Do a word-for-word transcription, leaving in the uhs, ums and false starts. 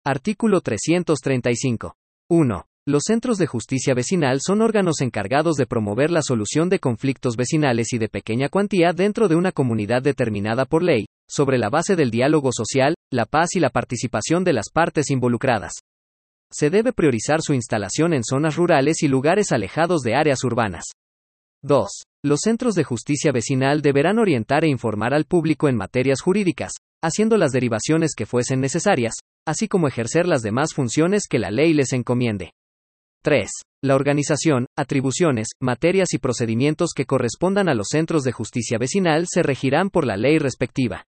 Artículo trescientos treinta y cinco. uno. Los centros de justicia vecinal son órganos encargados de promover la solución de conflictos vecinales y de pequeña cuantía dentro de una comunidad determinada por ley, sobre la base del diálogo social, la paz y la participación de las partes involucradas. Se debe priorizar su instalación en zonas rurales y lugares alejados de áreas urbanas. dos. Los centros de justicia vecinal deberán orientar e informar al público en materias jurídicas, haciendo las derivaciones que fuesen necesarias, así como ejercer las demás funciones que la ley les encomiende. tres. La organización, atribuciones, materias y procedimientos que correspondan a los centros de justicia vecinal se regirán por la ley respectiva.